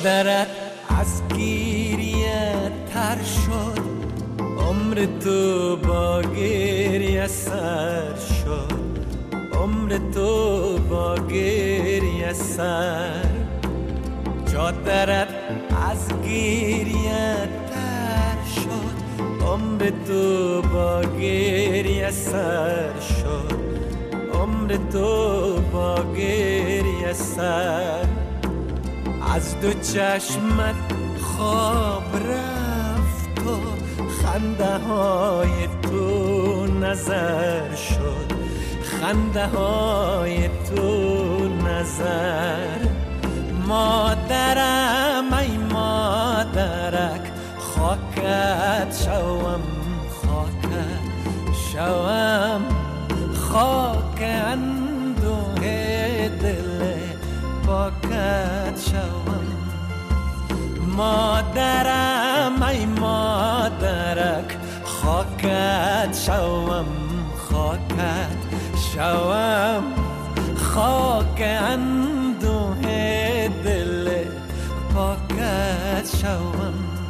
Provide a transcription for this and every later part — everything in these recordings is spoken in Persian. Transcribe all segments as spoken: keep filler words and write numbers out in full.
چادرت از گریه تر شد، عمر تو با گریه سر شد، عمر تو با گریه سر. چادرت از گریه تر شد، عمر تو با گریه سر شد، عمر تو با گریه سر. از دو چشمت خواب رفت و خنده های تو نظر شد، خنده های تو نظر. مادرم ای مادرک، خاکت شوم خاکت شوم، خاک اندوه دل پاکت شوم. مادرم ای مادرک، خاکت شوم خاکت شوم، خاک اندوه دل پاکت شوم.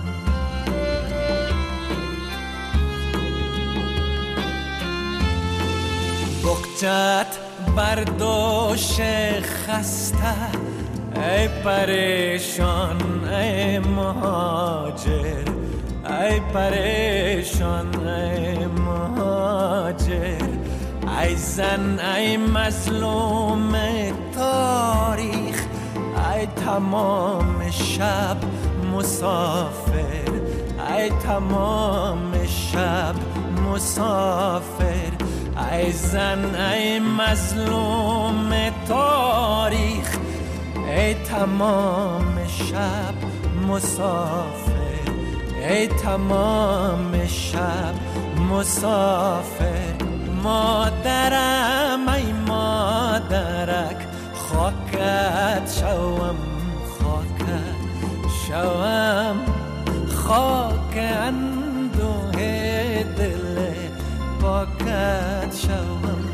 بغچت بردوش خسته، ای پریشان ای مهاجر، ای پریشان ای مهاجر. ای زن ای مظلوم تاریخ، ای تمام شب مسافر، ای تمام شب مسافر. ای زن ای مظلوم تاریخ، ای تمام شب مسافر، ای تمام شب مسافر. مادرم ای مادرک، خاکت شوم خاکت شوم، خاک اندوه دل پاکت شوم.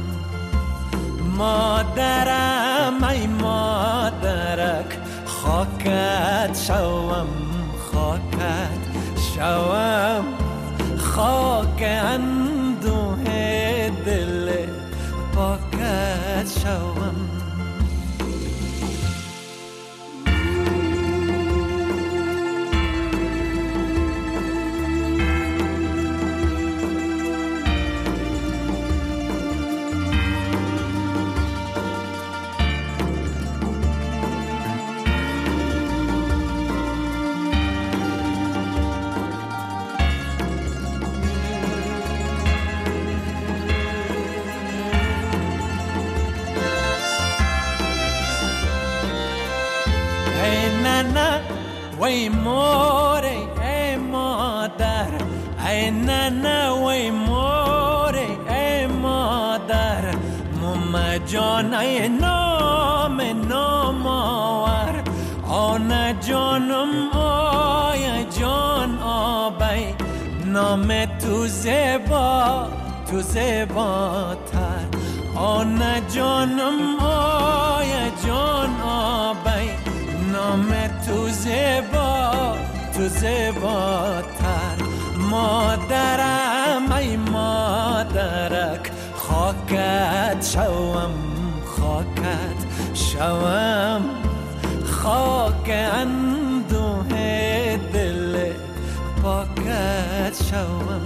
مادرم ای مادرک، خاکت شوم خاکت شوم، خاک اندوه دل پاکت شوم. وی موری ای مادر، ای ننه وی موری ای مادر. ماما جان ای نام نام آور، آن جانم آی جان آبی. نام تو زیبا تو زیباتر، آن جانم آی جان آبی. نام تو زیبا تو زیباتر. مادرم ای مادرک، خاکت شوم خاکت شوم، خاک اندوه دل پاکت شوم.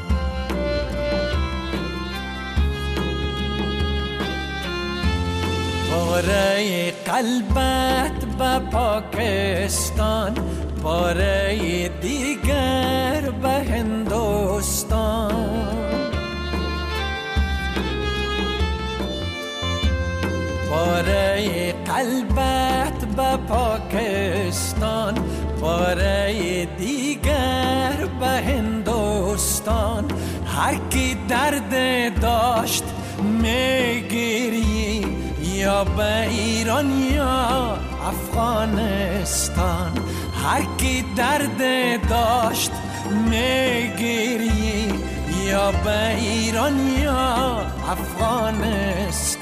پاره قلبت به پاکستان، پاره دیگر به هندوستان. پاره قلبت به پاکستان، پاره دیگر به هندوستان. هر کی درد داشت میگیری، یا به ایران یا افغانستان. هر کی درد داشت میگیری، یا به ایران یا افغانستان.